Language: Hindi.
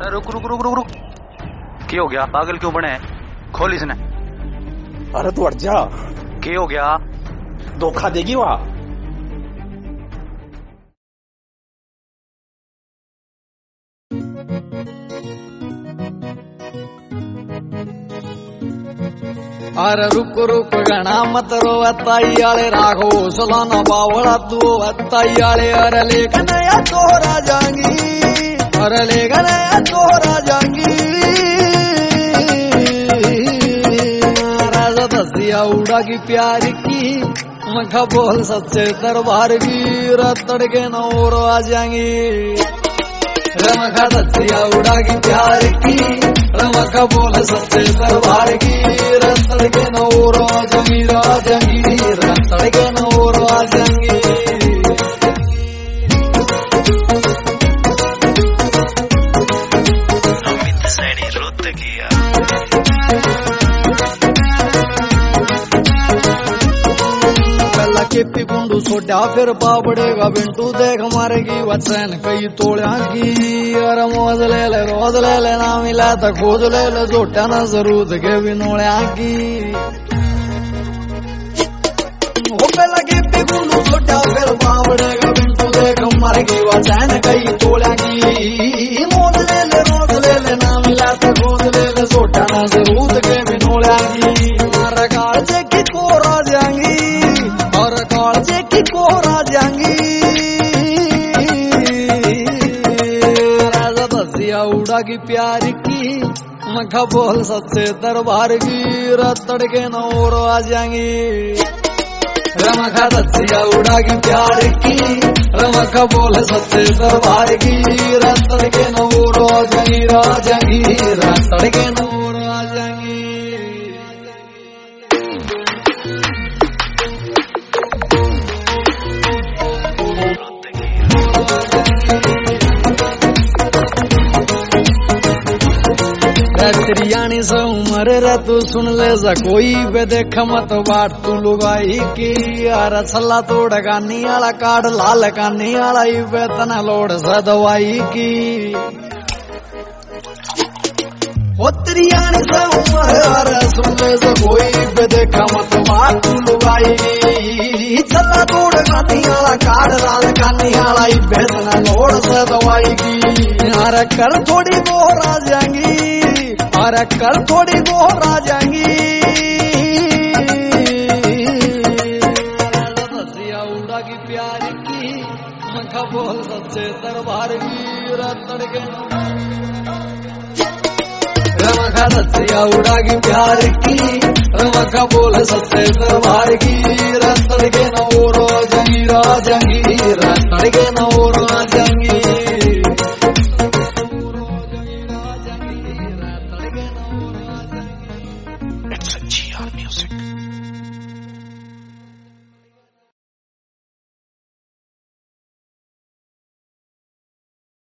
अरे रुक रुक रुक रुक रुक, क्या हो गया? पागल क्यों बने? खोल इसने। अरे तू हट जा। क्या हो गया? धोखा देगी वहां। अरे रुक रुक गणा मत रो ताई आले राघो सलाना बावड़ा तू ताई आले। अरे लेखन या तोरा जाएंगी, अरे लेखन या तोरा जाएंगी। राजा दसिया उड़ा की प्यार की मखा बोल सच्चे दरबार की रतड़ के नौर आ जाएंगी। रमखा दसिया उड़ा की प्यार की रमखा बोल सच्चे दरबार की रतड़ के नौर आ जाएंगी। राजंगी रतड़ के नौर आ जाएंगी। केपी गुंडू सोटा फिर बाबड़ेगा बिंटू देख मारेगी वचन कई तोड़ा की। अरे मौज ले ले रोज ले ले ना मिला तो खोज ले ले जोटा ना जरूर के बिनोड़ा की। वो पहला केपी गुंडू सोटा फिर बाबड़ेगा बिंटू देख मारेगी वचन कई तोड़ा की। मौज ले ले रोज ले ले ना मिला तो खोज ले ले जोटा ना जरूर के बिनोड़ा की। अरे काल की कोरा जाएंगी और कालजे की कोरा जाएंगी। राजा दसिया उड़ा की प्यार की मखा बोल सच्चे दरबार की रतड़ के नौर आ जाएंगी। रमखा दसिया उड़ा की प्यार की रमखा बोल सच्चे दरबार की रतड़ के नौर आ जाएंगी। राजंगी रतड़ के नौर आ जाएंगी। त्रियाणी से उम्र रे तू सुन ले जा कोई बे देख मत बाट तू लुगाई की। अरे छल्ला तोड़ कानी आला काट लाल कानी आला बेतना लोड सा दवाई की। ओ त्रियाणी से उम्र अरे सुन ले जा कोई बे देख मत बाट तू लुगाई। छल्ला तोड़ कानी आला काट लाल कानी आला बेतना लोड सा दवाई की। अरे कर थोड़ी बोर आ जाएंगी, अरे कर थोड़ी बोर आ जाएंगी। दसिया उड़ा की प्यार की मखा बोल सच्चे दरबार की रतड़ के रमखा दसिया उड़ा की प्यार की रमखा बोल सच्चे दरबार की रतड़ के नौर आ जाएंगी। राजंगी रतड़ के नौर